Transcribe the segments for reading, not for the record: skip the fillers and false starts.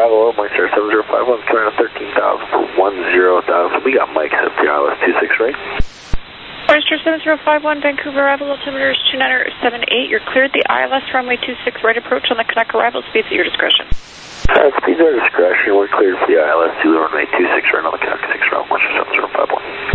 Bravo, Mike Star 7051, turn 13,000 for 10,000. We got Mike up to ILS 26, right? Oyster 7051, Vancouver arrival, altimeter is 2978. You're cleared the ILS runway 26, right approach on the Canuck arrival, speeds at your discretion. Speeds at our discretion, we're cleared for the ILS 2 runway 26, right on the Canuck 6 route, Oyster 7051.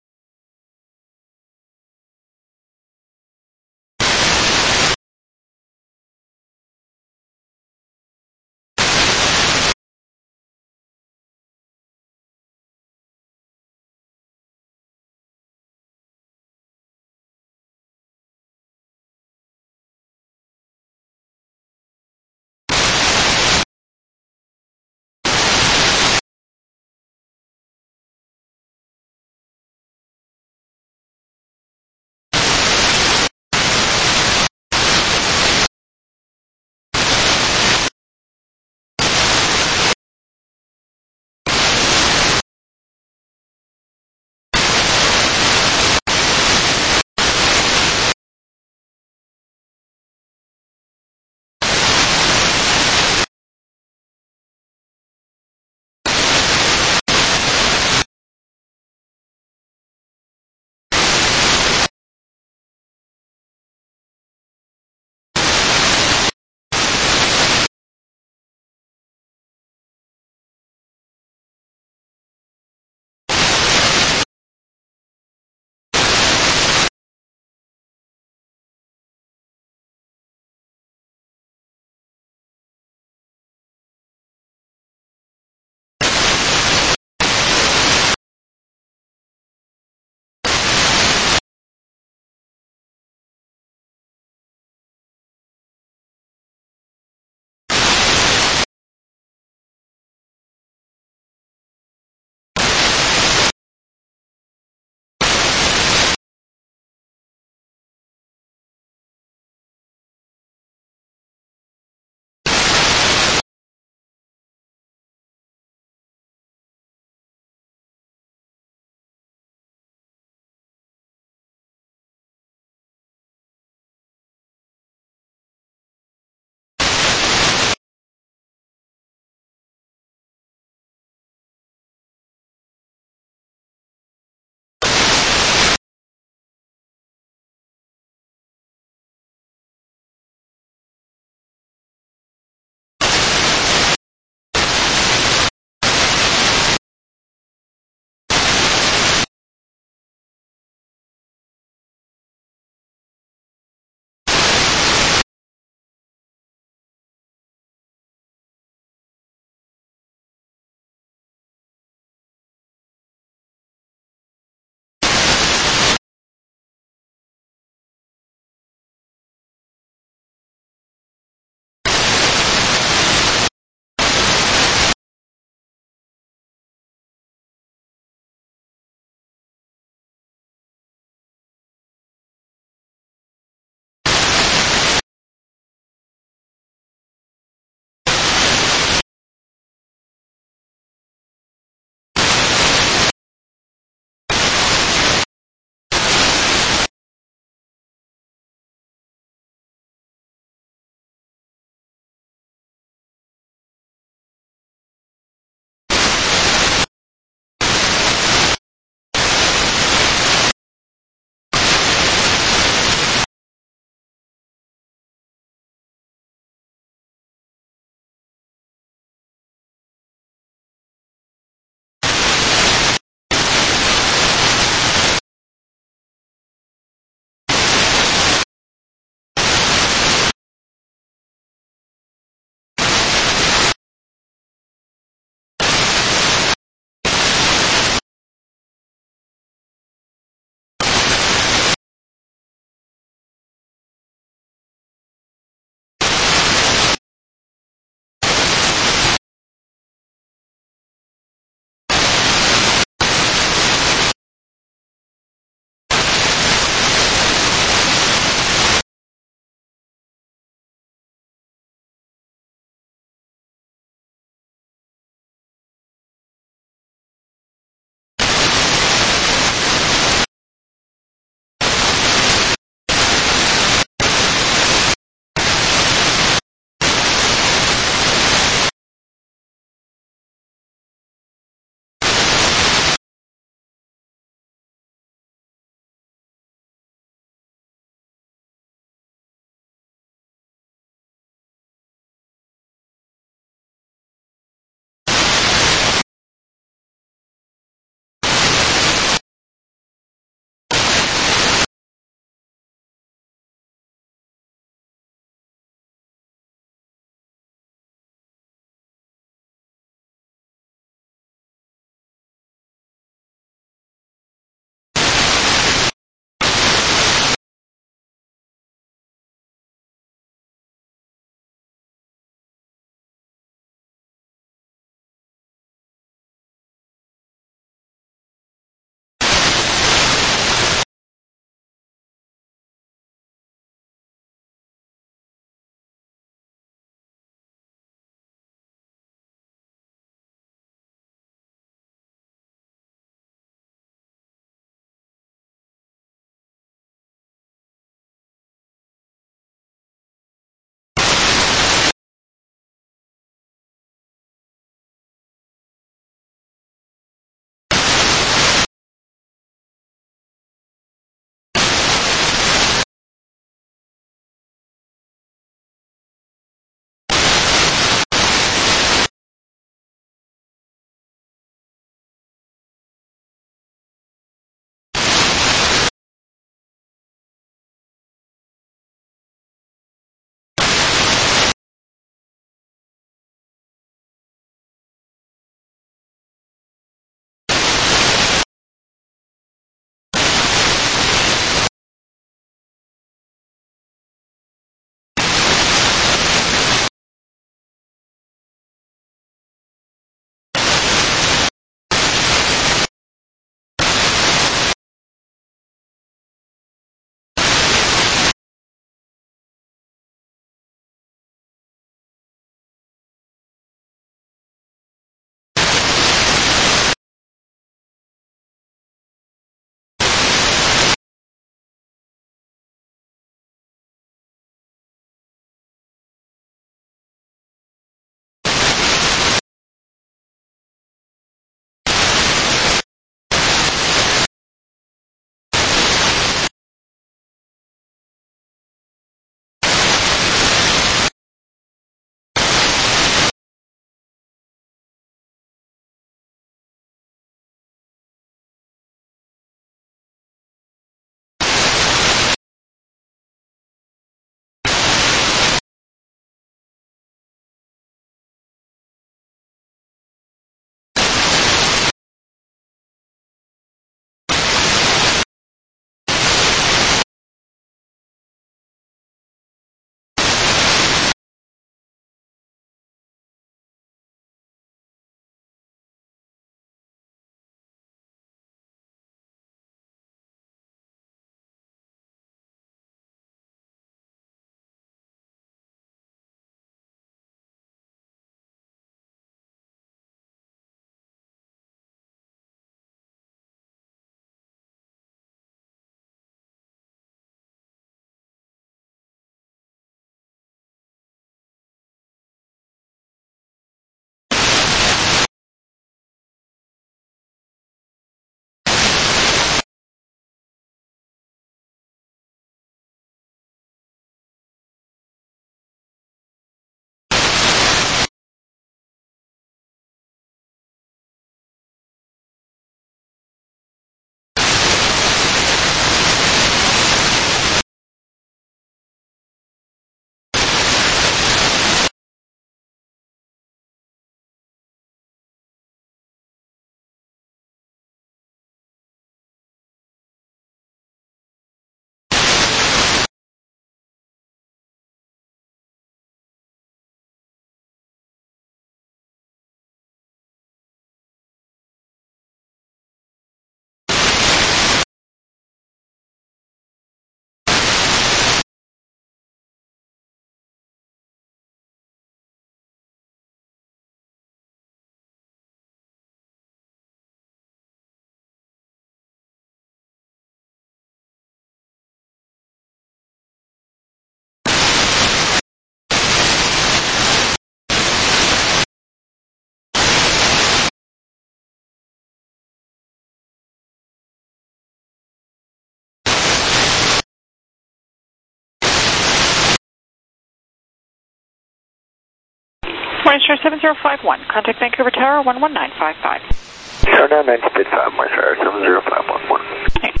Morningstar 7051. Contact Vancouver Tower 11955. Southern 955, Morningstar 70511.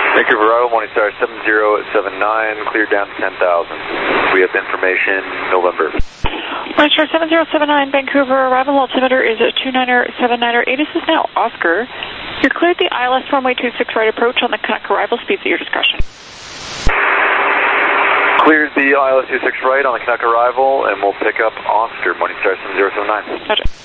Vancouver arrival, Morningstar 7079, cleared down to 10,000. We have information November. Morningstar 7079, Vancouver arrival, altimeter is 2979er. ATIS is now Oscar. You're cleared the ILS runway 26 right approach on the Canuck arrival, speeds at your discretion. Cleared the ILS 26 right on the Canuck arrival, and we'll pick up Oscar, Morningstar 7079. Roger.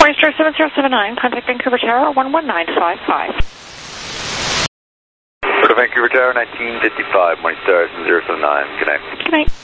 Moisture 7079, contact Vancouver Tower 11955. Go to Vancouver Tower 1955, Moisture 7079. Good night. Good night.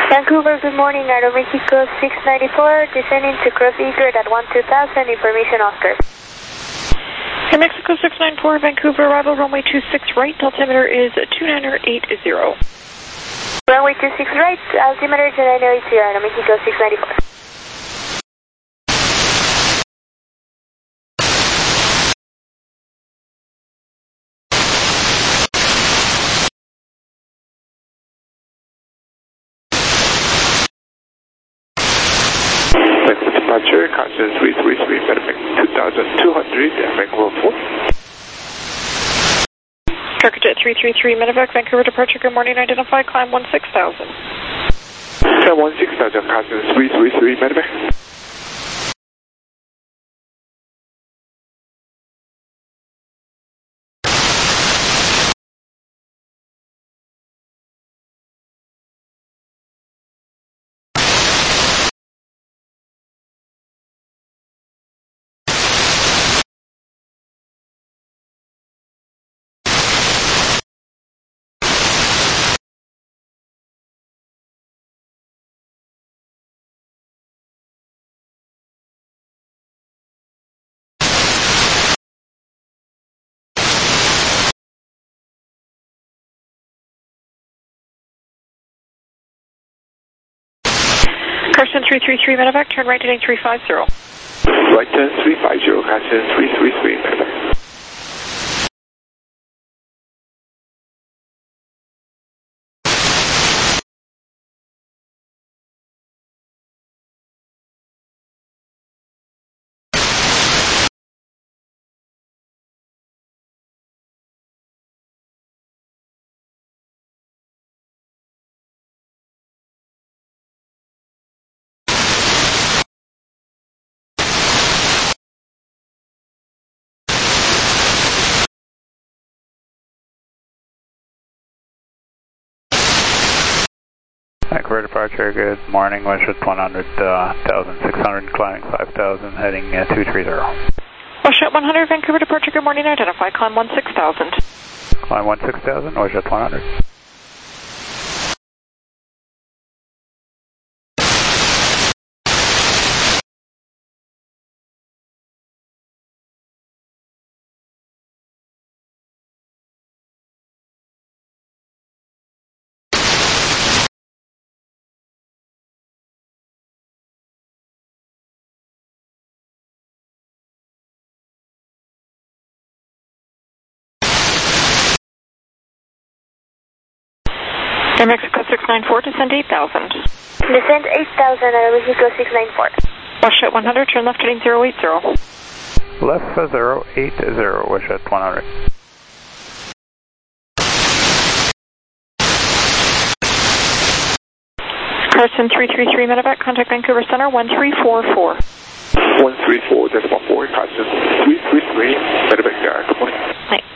Vancouver, good morning. Aeromexico 694, descending to cross egret at 12,000, information Oscar. Air Mexico 694, Vancouver, arrival runway 26 right, altimeter is 2980. Runway 26 right, altimeter 2980, Aeromexico 694. Departure, constant 333, Medevac 2200, Vancouver 4. Striker Jet 333, Medevac, Vancouver departure, good morning, identify, climb 16,000. Climb 16,000, constant 333, Medevac. Carson 333, Medevac, turn right heading 350. Right turn 350, constant 333, Medevac. Vancouver departure, good morning, Westjet 100, 1,600, climbing 5,000, heading 230. Westjet 100, Vancouver departure, good morning, identify, climb 16,000. Climb 16,000, Westjet 100. Air Mexico 694, descend 8,000. Descend 8,000, Aeromexico 694. Westjet 100, turn left heading 080. Left 080, Westjet 100. Carson 333, Medevac, contact Vancouver Center 1344. 134.4, constant 333, Medevac, good morning. Night.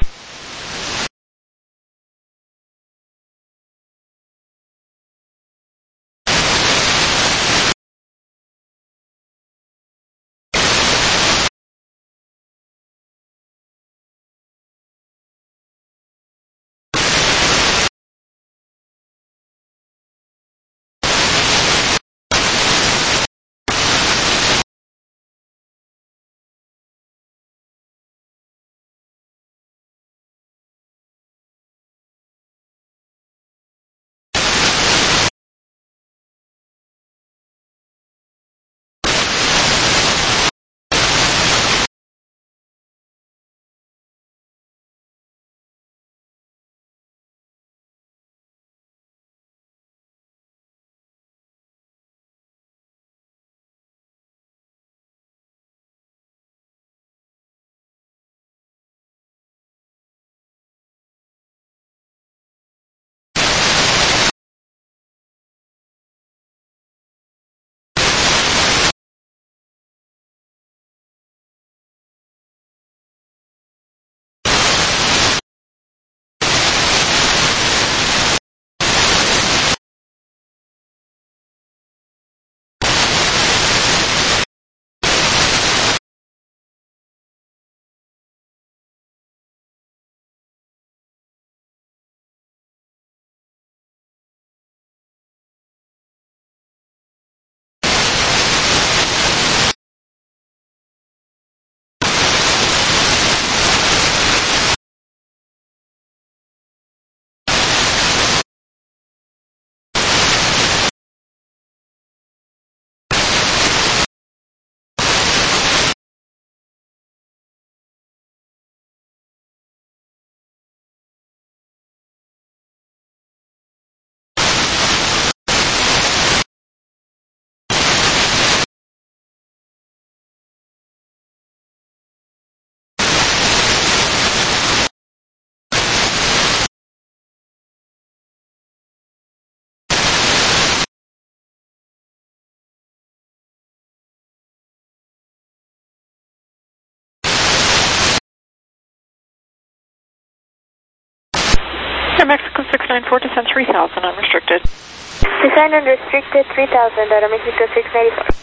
694, descend 3000, unrestricted. Descend unrestricted 3000, Aeromexico 694.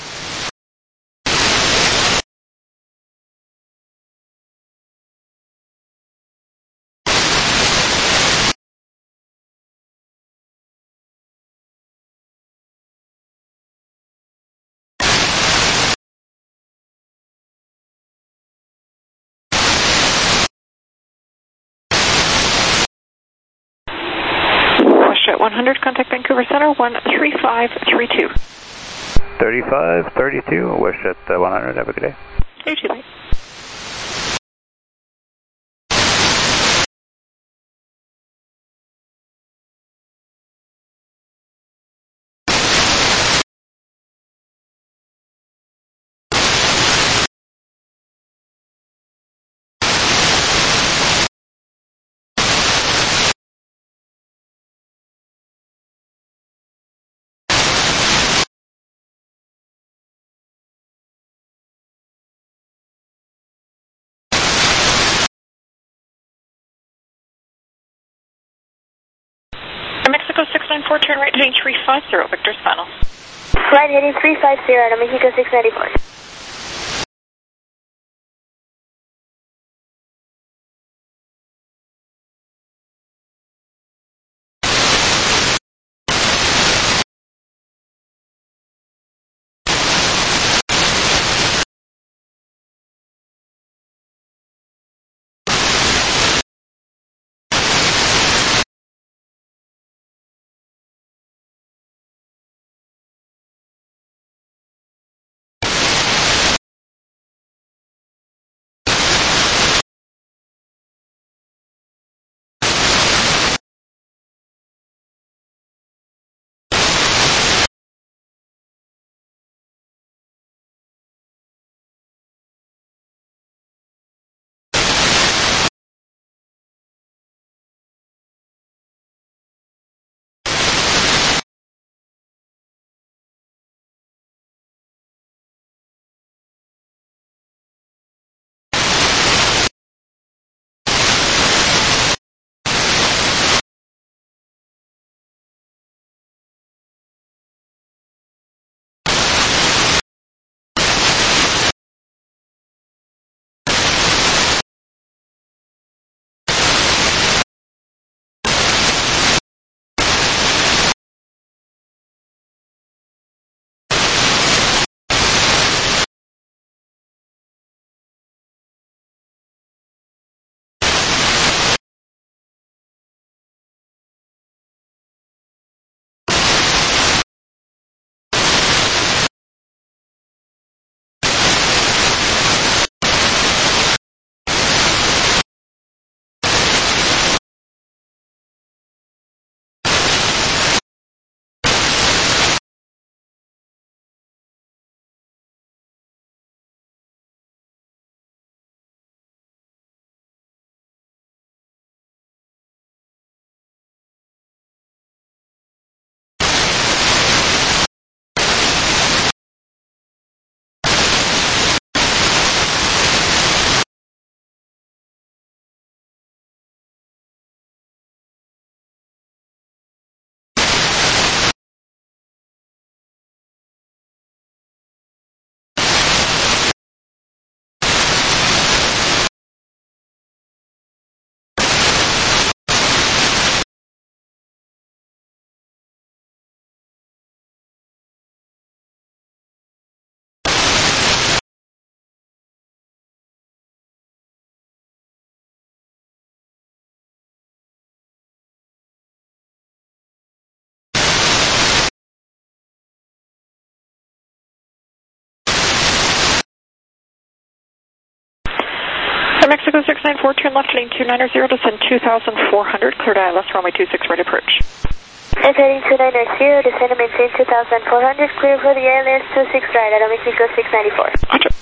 WestJet 100, contact Vancouver Center, 13532. 3532, WestJet 100, have a good day. You too, bye. Mexico 694, turn right heading 350, Victor's final. Right heading 350, Aeromexico 694. Mexico 694, turn left heading 290, descend 2,400, cleared ILS runway 26, right approach. Left heading 290, descend and maintain 2,400, clear for the ILS 26 right, Aeromexico 694. Roger.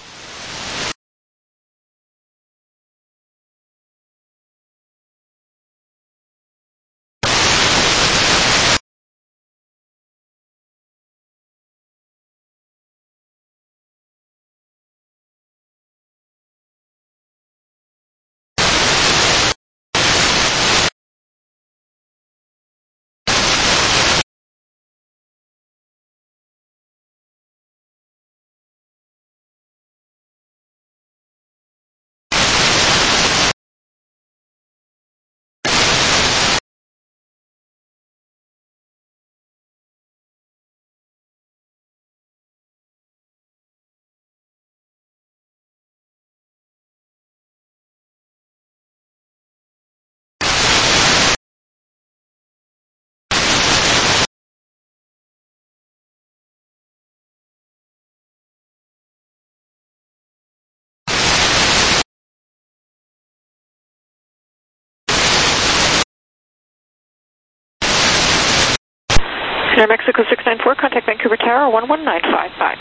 Mexico 694, contact Vancouver Tower 11955.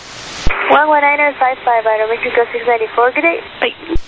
11955, Aeromexico 694, good day. Bye.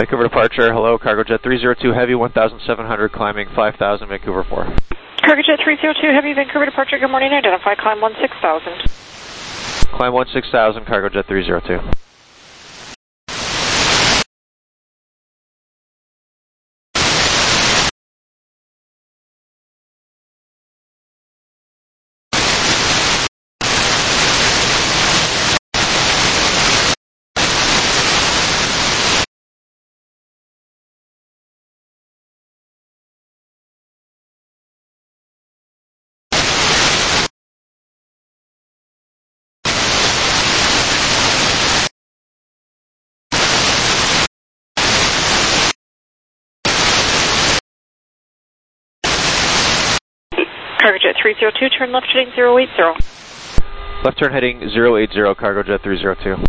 Vancouver departure, hello, Cargo Jet 302 Heavy, 1,700, climbing 5,000, Vancouver 4. Cargo Jet 302 Heavy, Vancouver departure, good morning, identify, climb 16,000. Climb 16,000, Cargo Jet 302. Cargo Jet 302, turn left heading 080. Left turn heading 080, Cargo Jet 302.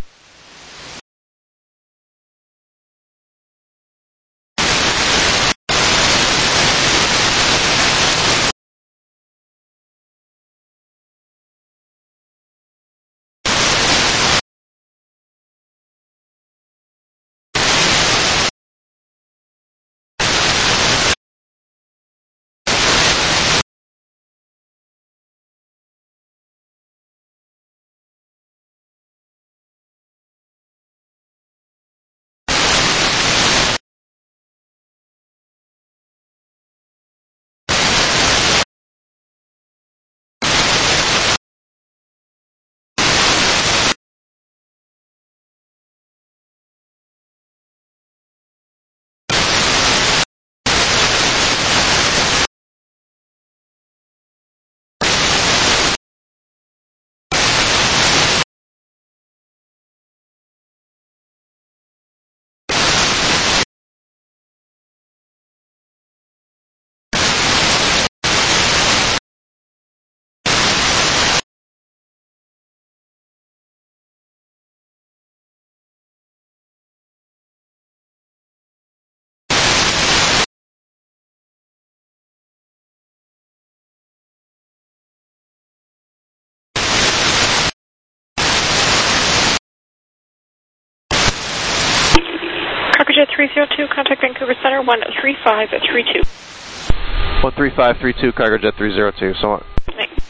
Cargo Jet 302, contact Vancouver Center 13532. 13532, Cargo Jet 302, so on. Thanks.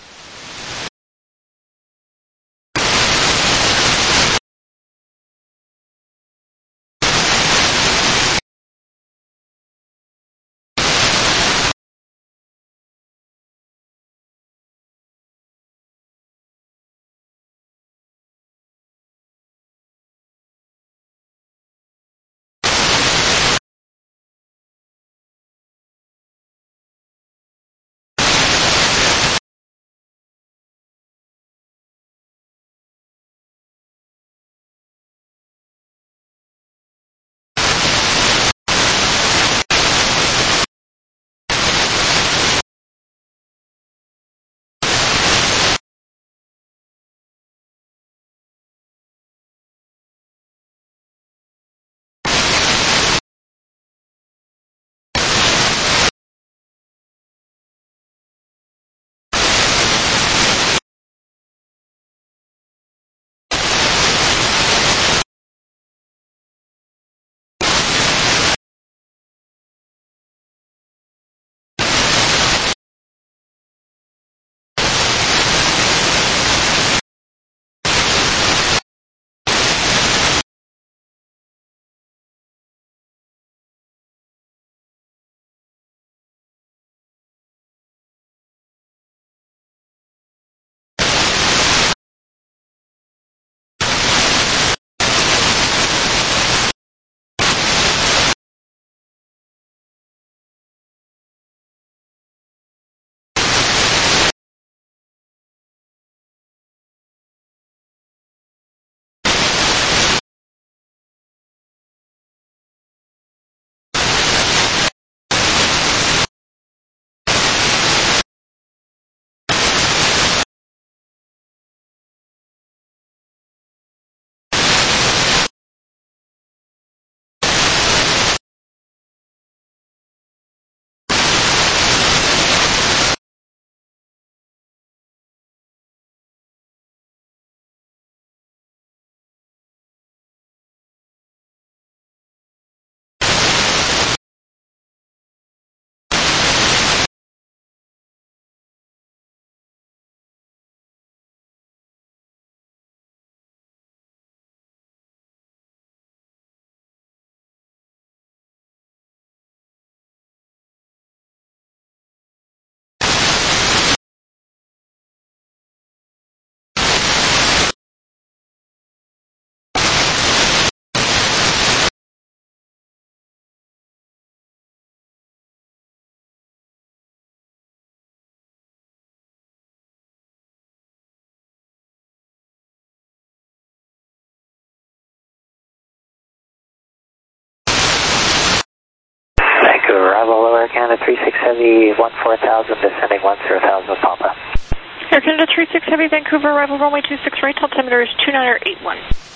Vancouver, arrival lower Canada 36 Heavy, 14,000, descending 10,000 with Papa. Air Canada 36 Heavy, Vancouver, arrival runway 26 right, altimeter is 2981.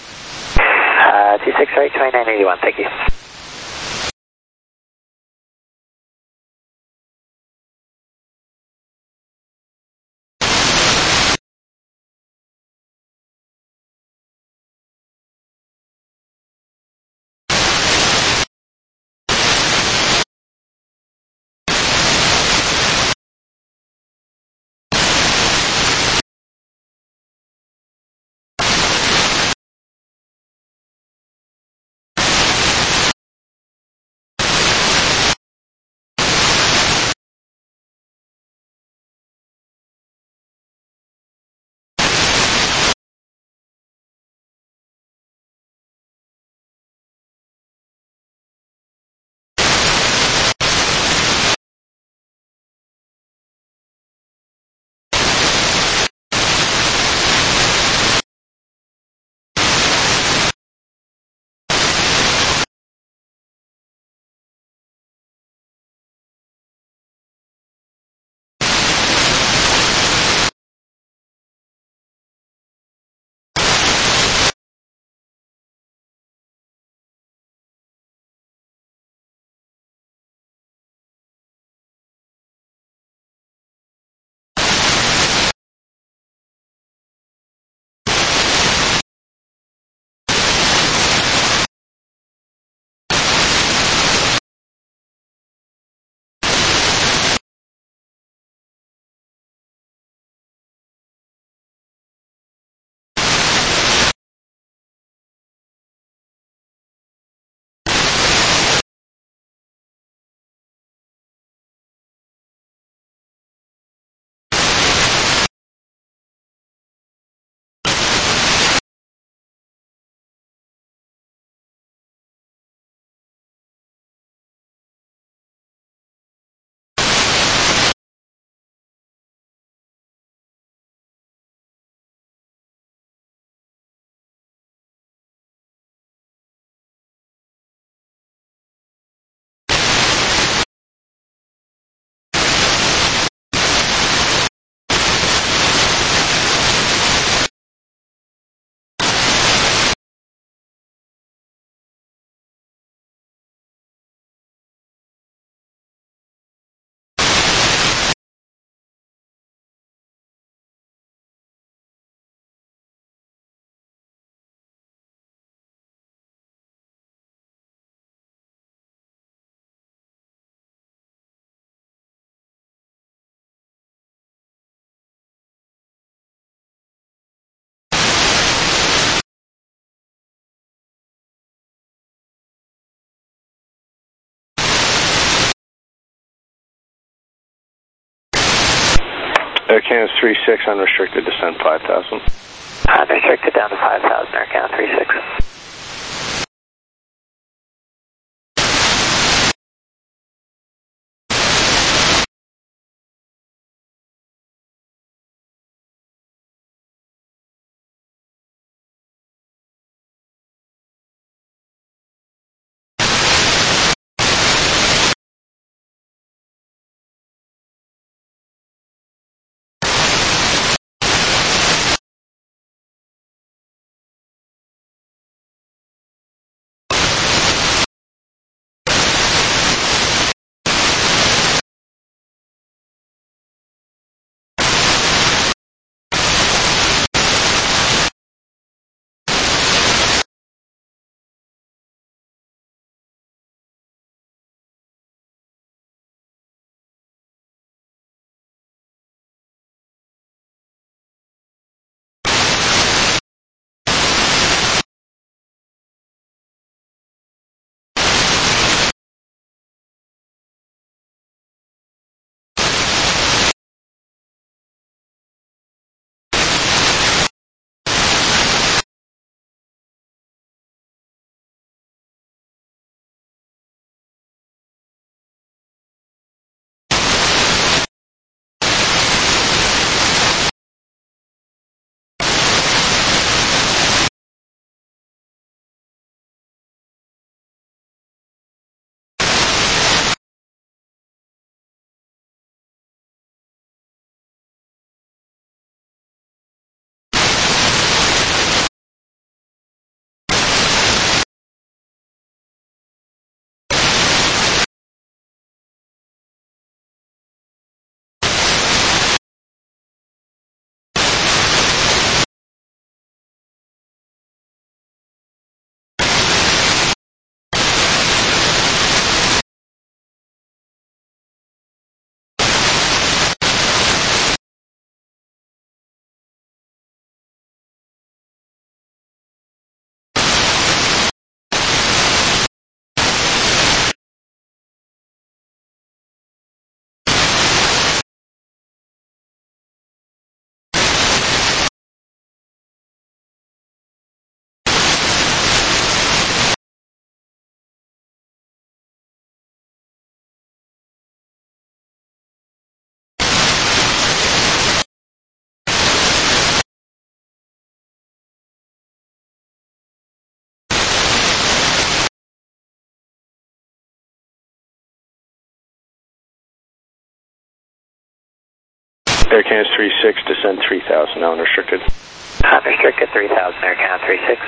26 right, 2981, thank you. Air Canada 36, unrestricted descent 5,000. Unrestricted down to 5,000, Air Canada 36. Air Canada 36, descend 3,000, now unrestricted. Unrestricted 3,000, Air Canada 36.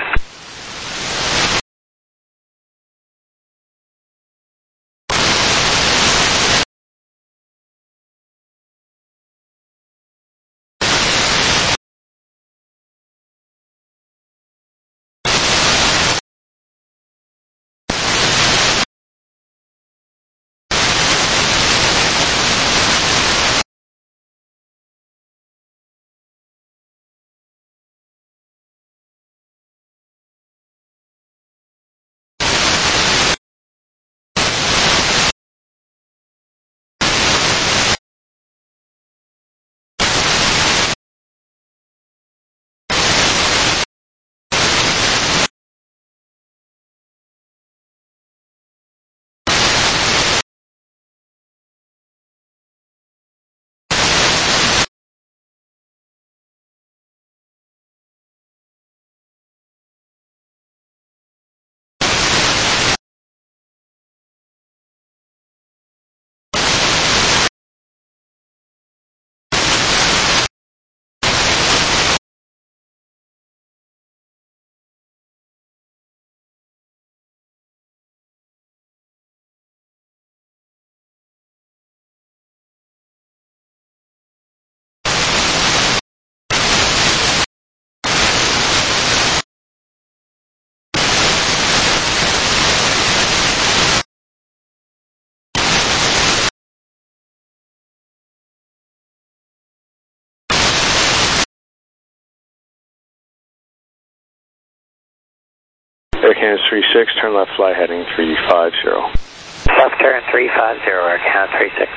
Air Canada 36, turn left, fly heading 350. Left turn 350, Air Canada 36.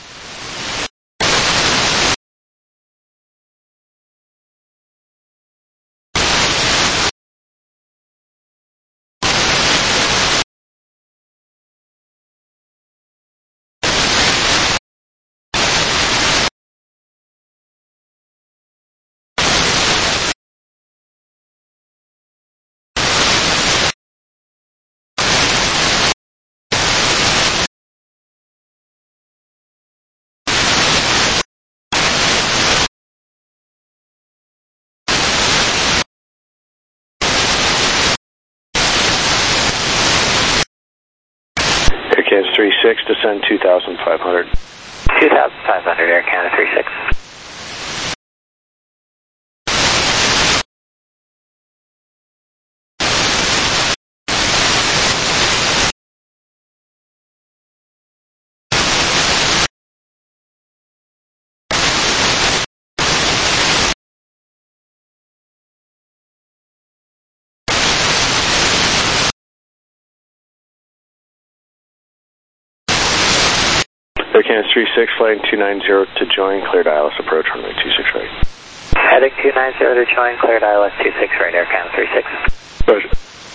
Air Canada 36, descend 2,500. 2,500, Air Canada 36. Air Canada 36, flight 290 to join, cleared ILS approach, runway 26 right. Heading 290 to join, cleared ILS 26 right, Air Canada 36. Roger.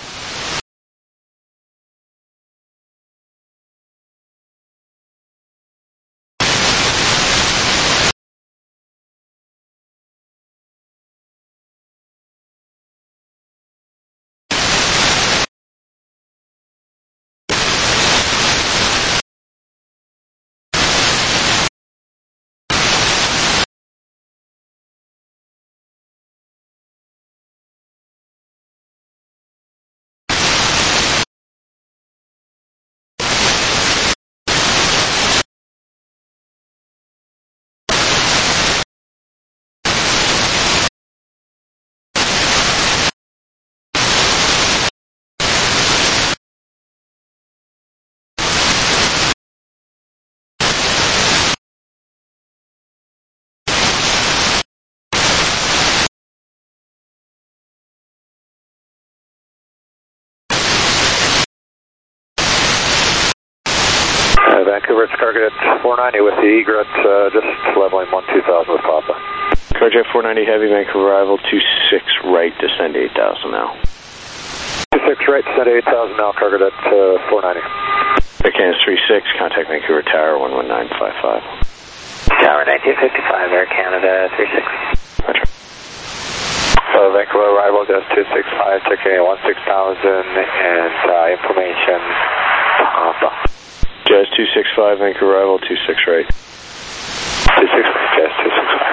Vancouver, it's Cargojet 490 with the egret, just leveling 12000 with Papa. Cargojet 490 Heavy, Vancouver arrival 26 right, descend 8,000 now. 26 right, descend 8,000 now, Cargojet 490. Air Canada 36, contact Vancouver Tower 11955. Tower 1955, Air Canada 36. Roger. Vancouver arrival, just 265, ticking 16,000 and information Papa. Jazz 265, Vancouver arrival 26 right. 26 right, Jazz 265.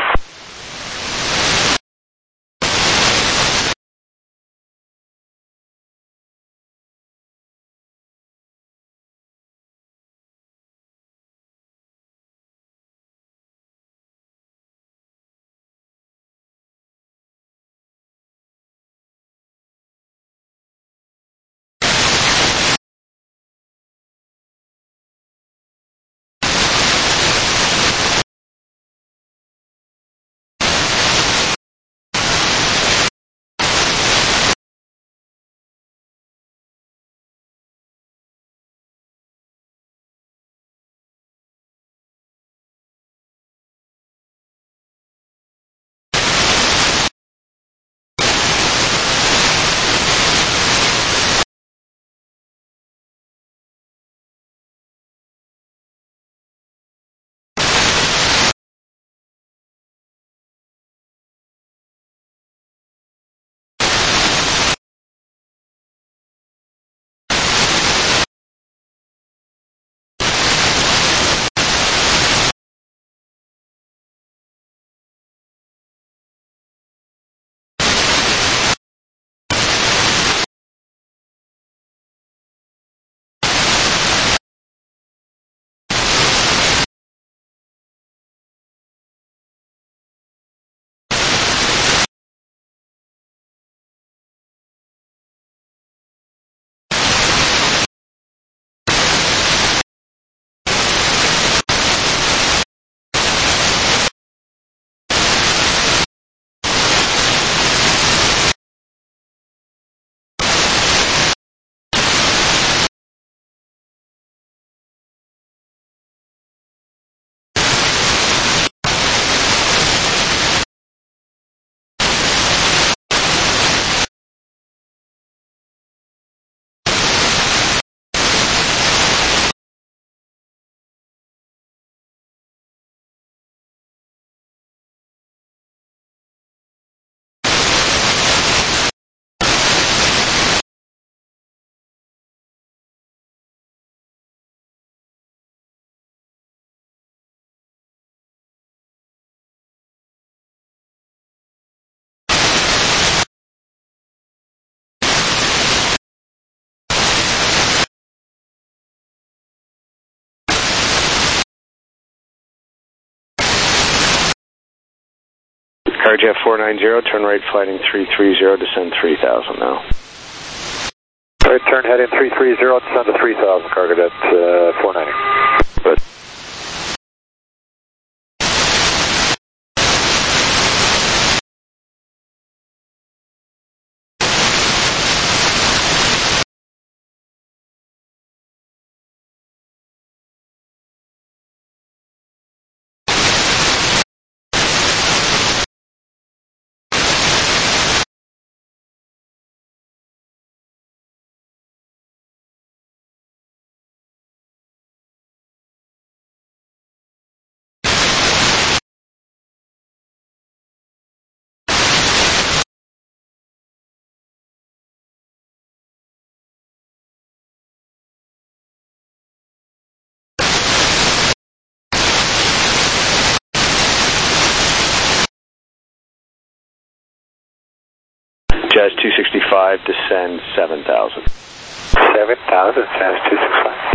Cargojet 490, turn right flighting 330, descend 3000 now. Right turn heading 330, descend to 3000, Cargojet 490. Good. Jazz 265, descend 7000. 7000, Jazz 265.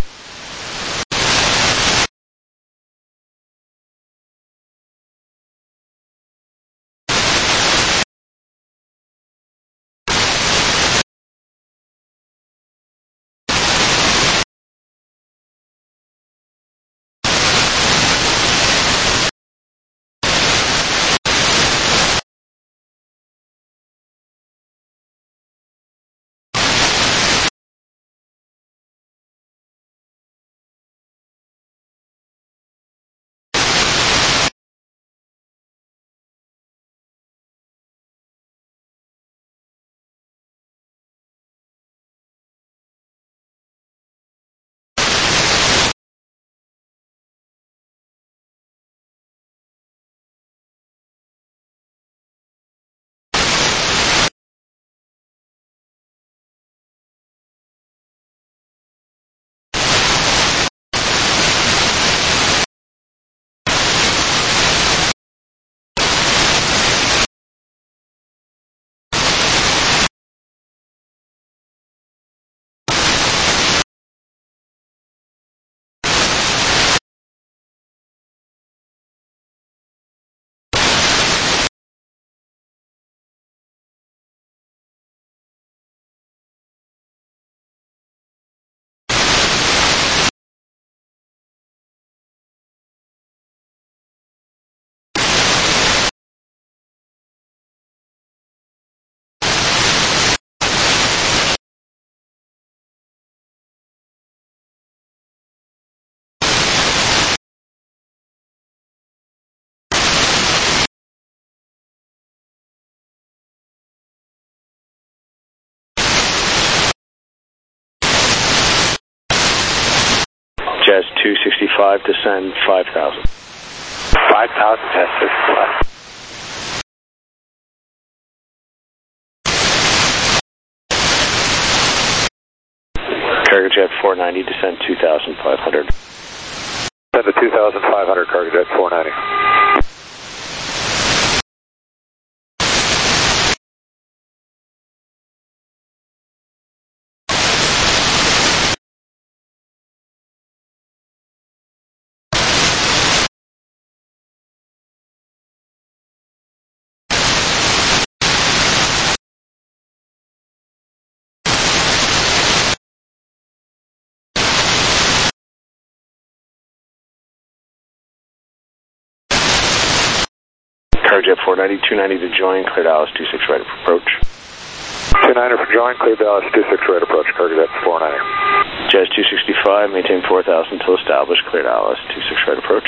Jazz 265, descend 5000. 5000, Jazz 265. Cargojet 490, descend 2500. Descend to 2500, Cargojet 490. Cargojet 490, 290 to join, clear Dallas 26 right of approach. 29er for join, clear Dallas 26 right approach, Cargojet 490. Jazz 265, maintain 4000 till established, clear Dallas 26 right approach.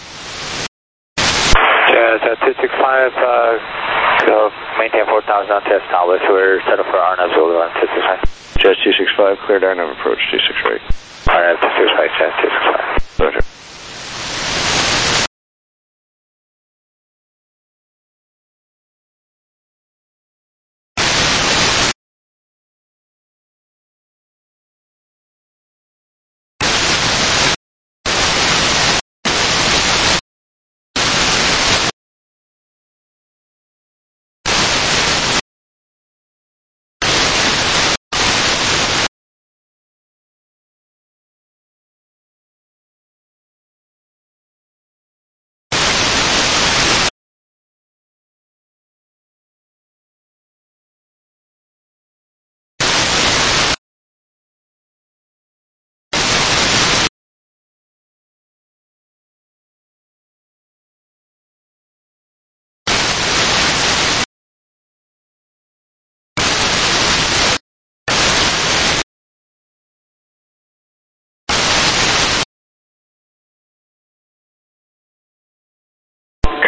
Jazz 265, go maintain 4000 until established, we're set up for RNAV Zulu on 265. Jazz 265, clear RNAV approach 26 right. RNAV 265, Jazz 265. Roger.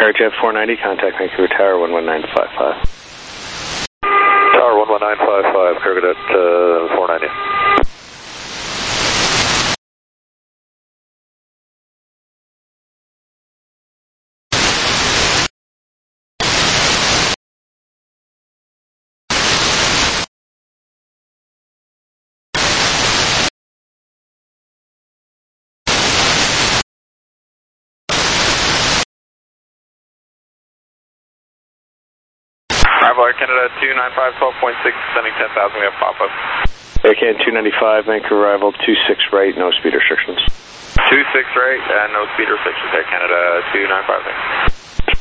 Cargojet 490, contact Vancouver Tower 11955. Tower 11955, Cargojet 490. Arrival Air Canada 295, 12.6, descending 10,000, we have pop-up. Air Canada 295, Vancouver arrival 26 right, no speed restrictions. 26 right, no speed restrictions, Air Canada 295. Thanks.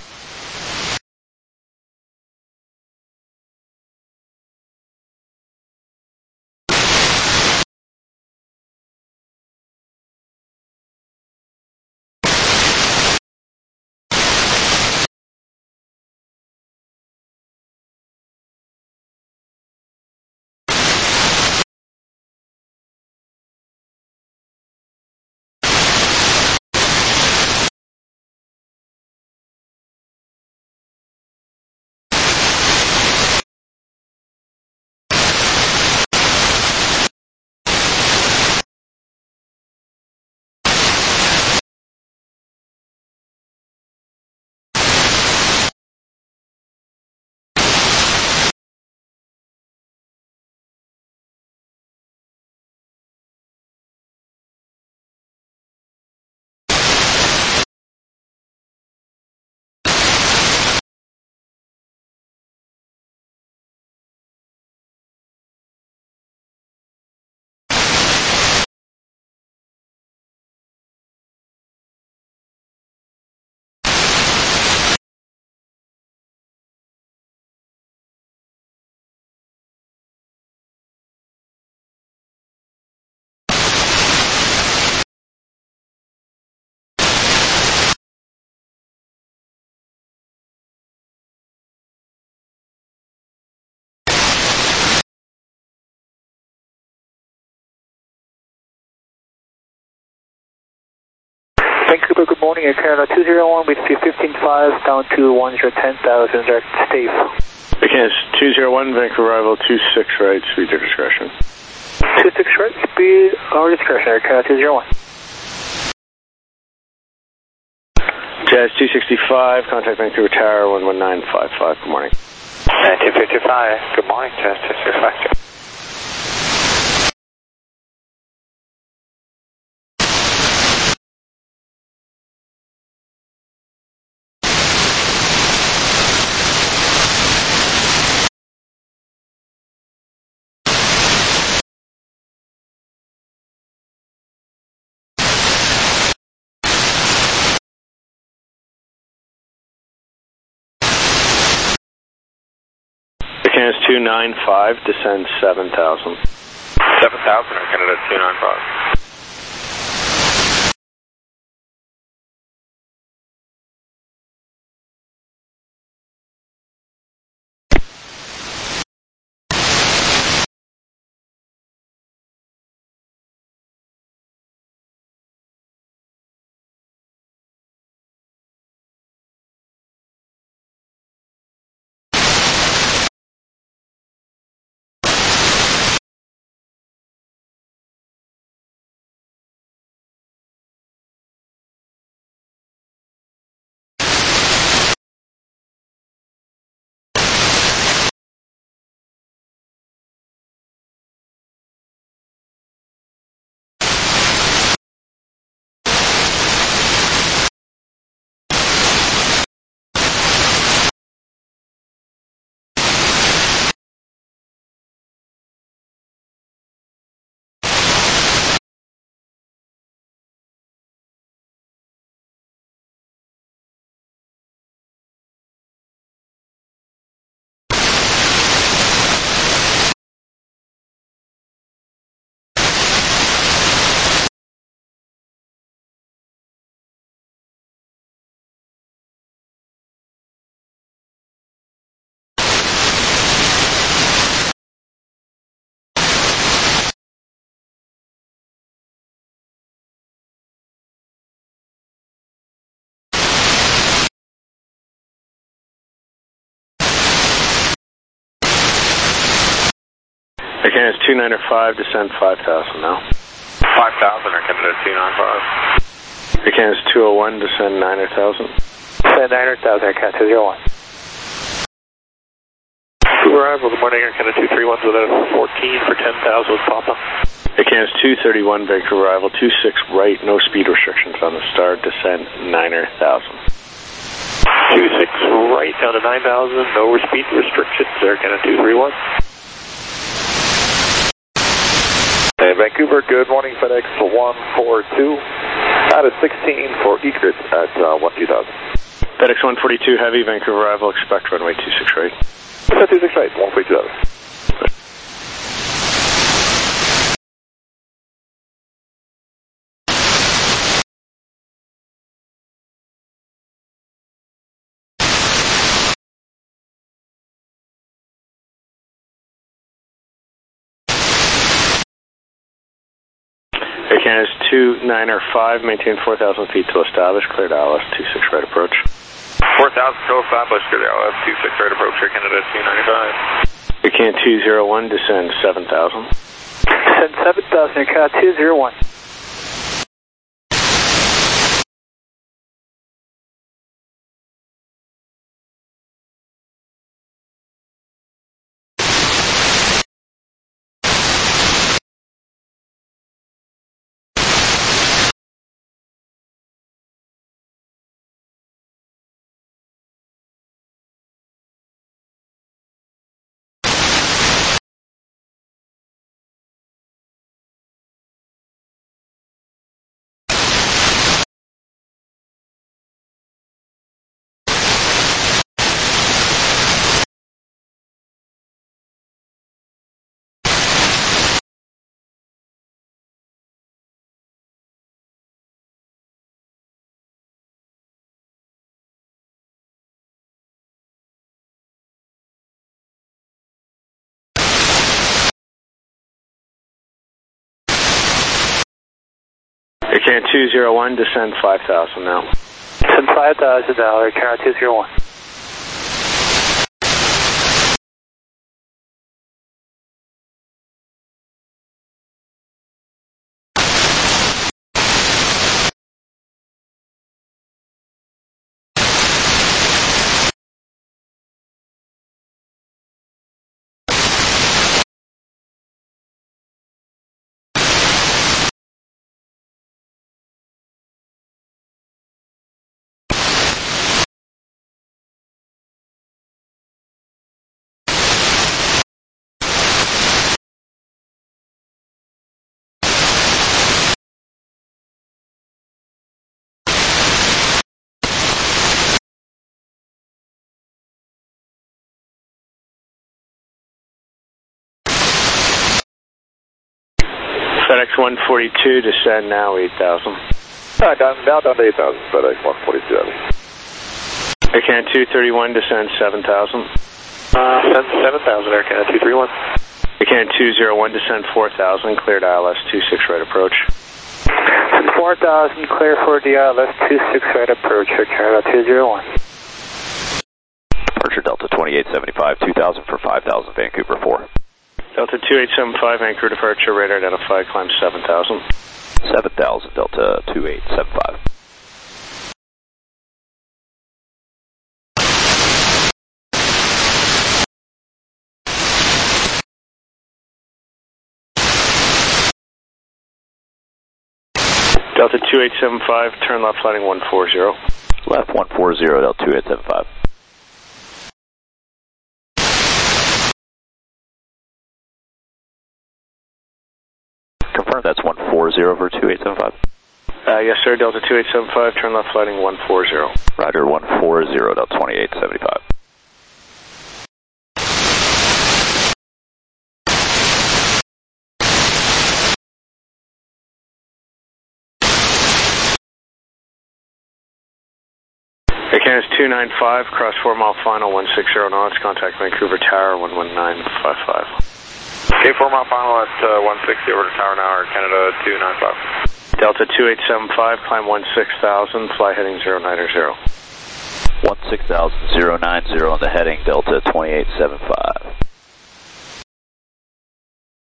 Vancouver, good morning, Air Canada 201 with 15.5 down to 10,000, direct Steve. Air Canada 201, Vancouver arrival 26 right, speed to discretion. 26 right, speed or discretion, Air Canada 201. Jazz 265, contact Vancouver Tower 11955, good morning. 1955, good morning, Jazz 265. Air Canada 295, descend 7,000. 7,000, Air Canada 295. Air Canada 295, descend 5,000 now. 5,000, Air Canada 295. Air Canada 201, descend 9,000. Descend 9,000, Air Canada 201. Arrival, good morning, Air Canada 231 with a 14 for 10,000 with Papa. Air Canada 231, Vancouver arrival, 26 right, no speed restrictions on the start, descend 9,000. 26 right down to 9,000, no speed restrictions, Air Canada 231. And Vancouver, good morning, FedEx 142, out of 16 for Egret at 12000. FedEx 142 heavy, Vancouver arrival, expect runway 26 right. 26 right, 142,000. Air Canada 295, maintain 4,000 feet to establish, cleared ILS 26 right approach. 4,000 to establish, clear the ILS 26 right approach, Air Canada 295. Air Canada 201, descend 7,000. Descend 7,000, Air Canada 201. Air Canada 201, descend 5,000 now. Descend 5,000 now, Air Canada 201. FedEx 142, descend now 8,000. Now down to 8,000, FedEx 142. Air Canada 231, descend 7,000. Send 7,000, Air Canada 231. Air Canada 201, descend 4,000, cleared ILS 26 right approach. Send 4,000, clear for the ILS 26 right approach, Air Canada 201. Departure Delta 2875, 2,000 for 5,000, Vancouver 4. Delta 2875, Vancouver departure, radar identified, climb 7,000. 7,000, Delta 2875. Delta 2875, turn left landing 140. Left 140, Delta 2875. Confirm that's 140 for 2875. Yes, sir. Delta 2875, turn left landing 140. Roger, 140, Delta 2875. Air Canada 295, cross 4 mile final, 160 knots, contact Vancouver Tower, 11955. Okay, 4 mile final at 160 over to Tower now, Air Canada 295. Delta 2875, climb 16,000, fly heading 090. 16,090 on the heading, Delta 2875.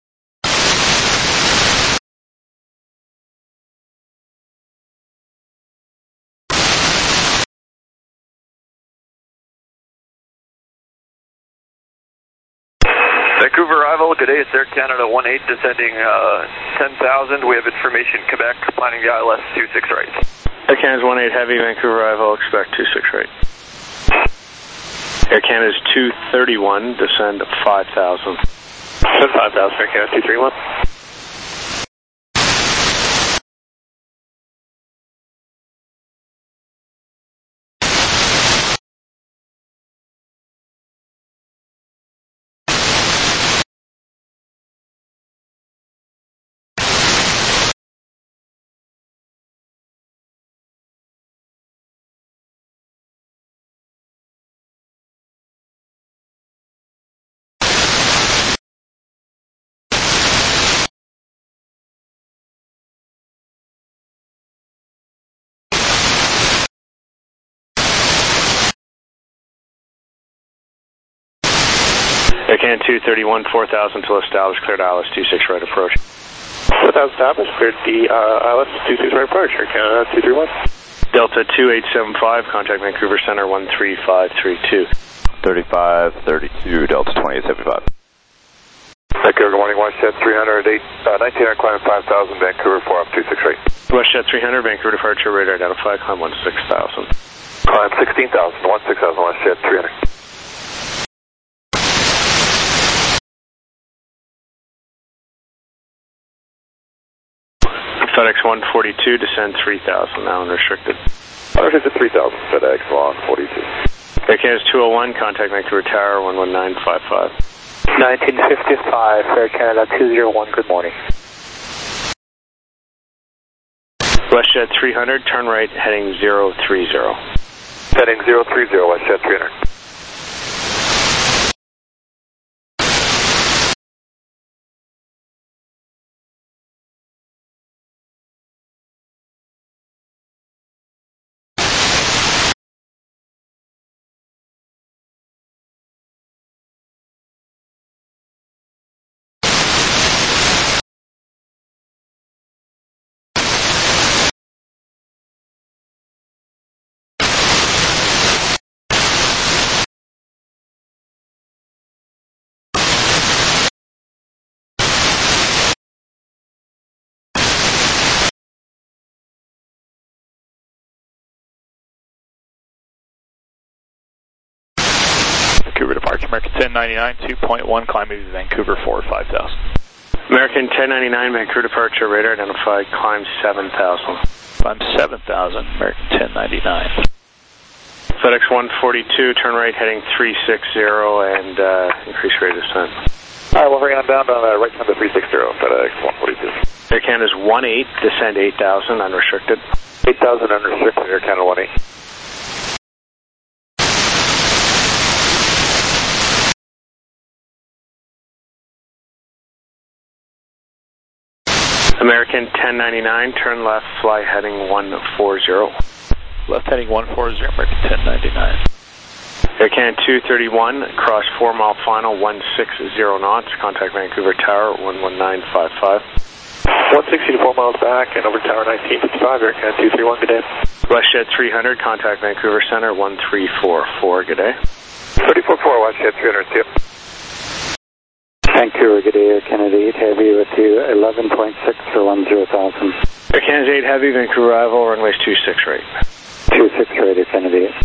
Vancouver arrival, good day, it's Air Canada 18 descending 10,000. We have information Quebec, planning the ILS 26 right. Air Canada's 18 heavy, Vancouver arrival, expect 26 right. Air Canada's 231, descend 5,000. Descend 5,000, Air Canada 231. Air Canada 231, 4,000 till established, cleared ILS 26 right approach. 4,000 established, cleared the ILS 26 right approach, Air Canada 231. Delta 2875, contact Vancouver Center 13532. 3532, Delta 2875. Vancouver, good morning, WestJet 300, 1900, climbing 5,000, Vancouver 4 up 26 right. WestJet 300, Vancouver departure, radar identified, climb 16,000. Climb 16,000, 16,000, WestJet 300. FedEx 142, descend 3,000, now unrestricted. Unrestricted 3,000, FedEx 142. Air Canada's 201, contact Vancouver Tower 11955. 1955, Air Canada 201, good morning. WestJet 300, turn right, heading 030. Heading 030, WestJet 300. Vancouver departure, American 1099, 2.1, climbing Vancouver 4, 5,000. American 1099, Vancouver departure, radar identified, climb 7,000. Climb 7,000, American 1099. FedEx 142, turn right, heading 360, and increase rate of descent. Alright, we'll bring on down on right number 360, FedEx 142. Air Canada's 18, descend 8,000, unrestricted. 8,000 unrestricted, Air Canada 18. American 1099, turn left, fly heading 140. Left heading 140, American 1099. Air Canada 231, cross 4 mile final, 160 knots, contact Vancouver Tower 11955. 160 to 4 miles back and over Tower 1955, Air Canada 231, good day. WestJet 300, contact Vancouver Center 1344, good day. 344, WestJet 300, see you. Vancouver, good day, Air Canada 8 Heavy with you, 11.6 for 10,000. Air Canada 8 Heavy, Vancouver arrival, runways 26 right. 26 right, Air Canada 8.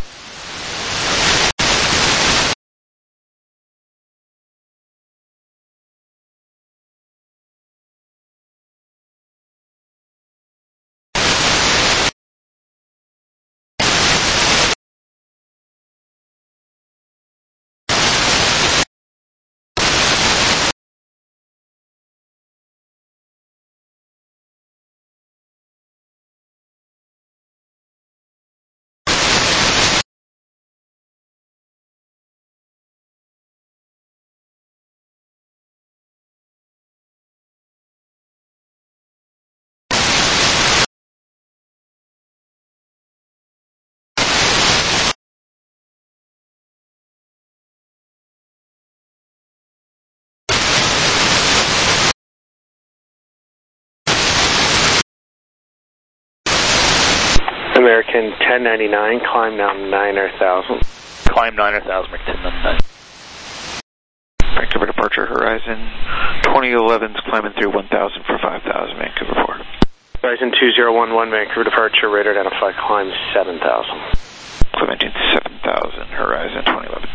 American 1099, climb now 9,000. Climb 9,000, American 1099. Vancouver departure, Horizon 2011's climbing through 1000 for 5000, Vancouver 4. Horizon 2011, Vancouver departure, radar identify, climb 7000. Clementine 7000, Horizon 2011.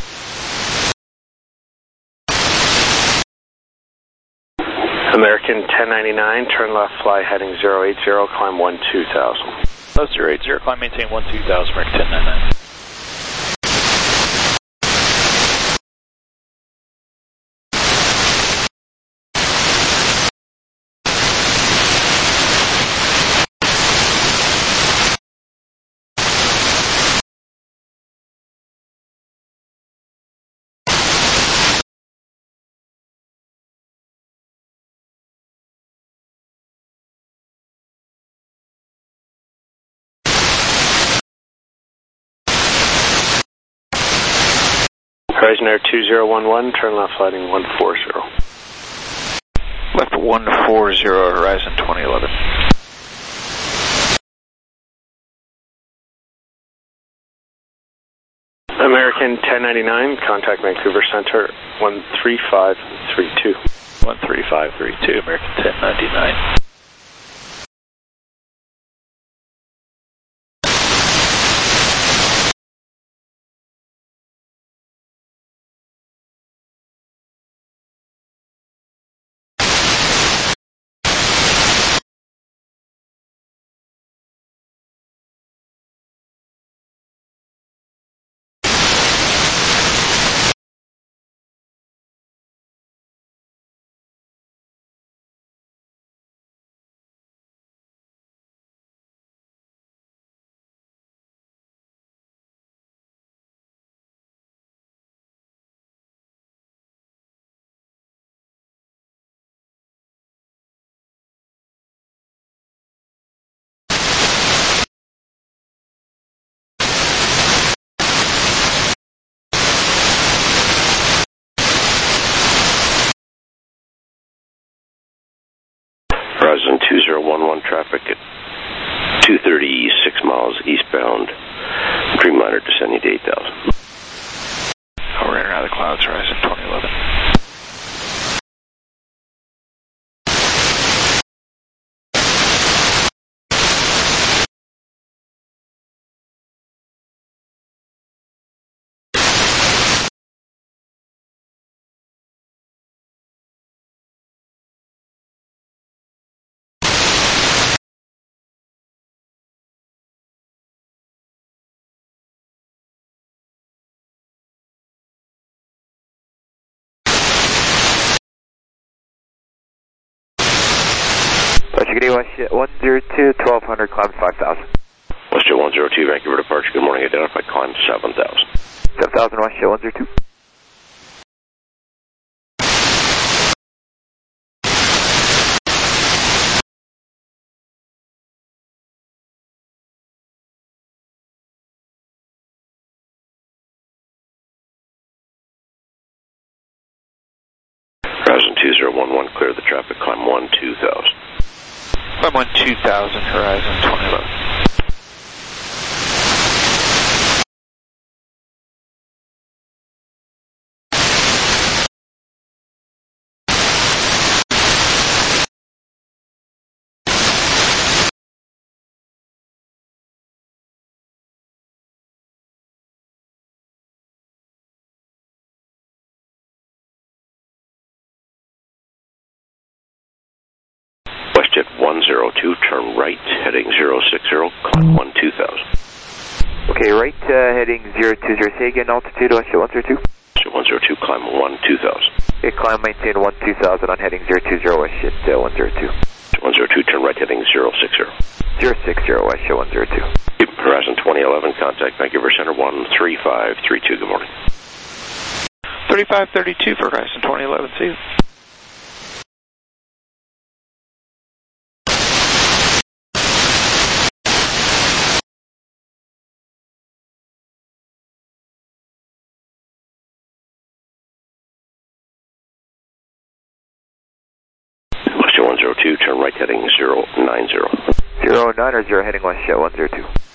American 1099, turn left, fly heading 080, climb 12000. 080, climb maintain 12000, American 1099. Horizon Air 2011, turn left, flighting 140. Left 140, Horizon 2011. American 1099, contact Vancouver Center 13532. 13532, American 1099. Horizon 2011, traffic at 236 miles eastbound, Dreamliner descending to 8000. We're in and out of the clouds, Horizon 2011. WestJet 102, 1200, climb 5000. WestJet 102, Vancouver departure, good morning, identified, climb 7000. 7000, WestJet 102. Horizon 2011, clear the traffic, climb 12000. Climb 12000, Horizon 2011. WestJet 102, turn right, heading 060, climb 12000. Okay, right, heading 020, say again, altitude, WestJet 102. WestJet 102, climb 12000. Okay, climb maintain 12000 on heading 020, WestJet 102. 102, turn right, heading 060. 060, WestJet 102. Horizon 2011, contact Vancouver Center 13532, good morning. 3532 for Horizon 2011, see you. WestJet 102, turn right, heading 090. 090, heading WestJet 102.